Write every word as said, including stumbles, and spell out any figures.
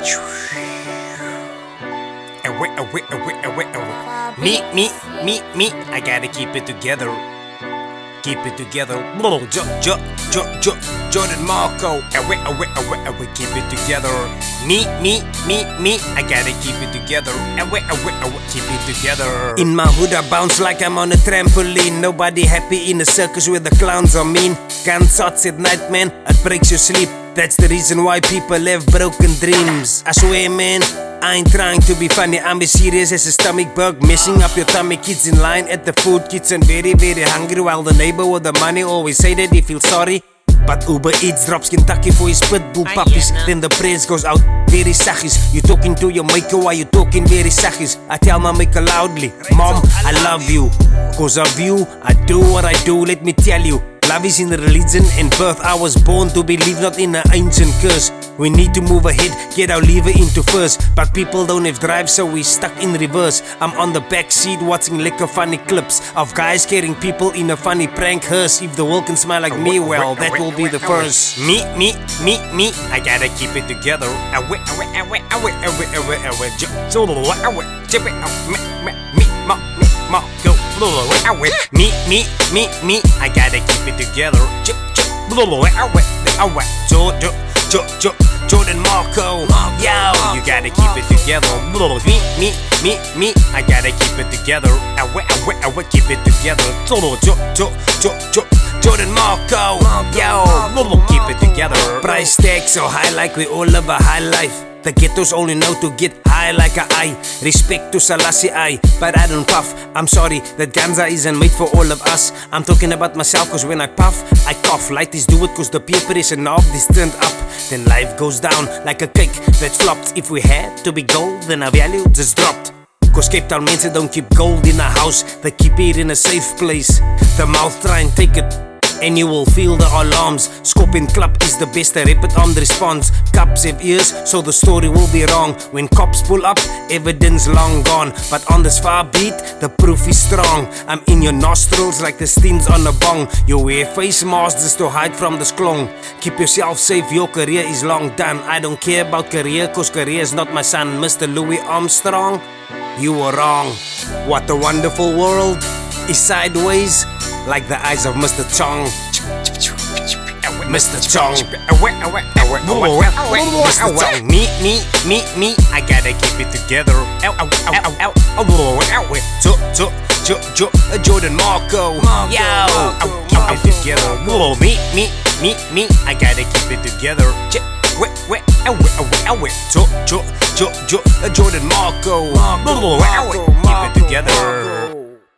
Away, away, away, away, away. Me, me, me, me. I gotta keep it together. Keep it together. Jo, jo, jo, jo, Jordan Marco. Away, away, away, away. Keep it together. Me, me, me, me. I gotta keep it together. Away, away, away. Keep it together. In my hood, I bounce like I'm on a trampoline. Nobody happy in a circus where the clowns are mean. Gunshots at night, man. It breaks your sleep. That's the reason why people have broken dreams. I swear, man, I ain't trying to be funny. I'm as serious as a stomach bug, messing up your tummy. Kids in line at the food kitchen, very, very hungry, while the neighbor with the money always say that he feels sorry. But Uber Eats drops Kentucky for his pit bull puppies. Then the praise goes out very saggies. You talking to your maker while you talking very saggies. I tell my maker loudly, Mom, I love you. Cause of you, I do what I do, let me tell you. Love is in the religion and birth. I was born to believe, not in an ancient curse. We need to move ahead, get our lever into first. But people don't have drive, so we stuck in reverse. I'm on the back seat watching liquor funny clips of guys carrying people in a funny prank hearse. If the world can smile like me, well, that will be the first. Me, me, me, me, I gotta keep it together. Away, away, away, away, away, away, away, so away, away, me, me, me, ma, me, ma, go. Me, me, me, me, I gotta keep it together. Jordan Marco, yo, you gotta keep it together. Me, me, me, me, I gotta keep it together. Keep it together. Jordan Marco, yo, keep it together. Price tag so high like we all live a high life. The ghettos only know to get high like a eye. Respect to Selassie I, but I don't puff. I'm sorry, that ganza isn't made for all of us. I'm talking about myself cause when I puff, I cough. Lighties do it cause the paper is a knob this turned up. Then life goes down like a cake that flopped. If we had to be gold, then our value just dropped. Cause Cape Town mensen don't keep gold in a house, they keep it in a safe place. The mouth try and take it, and you will feel the alarms. Scorpion Club is the best, a rapid armed response. Cops have ears, so the story will be wrong. When cops pull up, evidence long gone. But on this far beat, the proof is strong. I'm in your nostrils like the stings on a bong. You wear face masks just to hide from the sklong. Keep yourself safe, your career is long done. I don't care about career, cause career is not my son. Mister Louis Armstrong, you were wrong. What a wonderful world is sideways, like the eyes of Mister Chong. Mister Chong. Mister Chong. Me, me, me, me, I gotta keep it together. Jordan Marco, yo, keep it together. Me, me, me, me, I gotta keep it together. Jordan Marco, keep it together.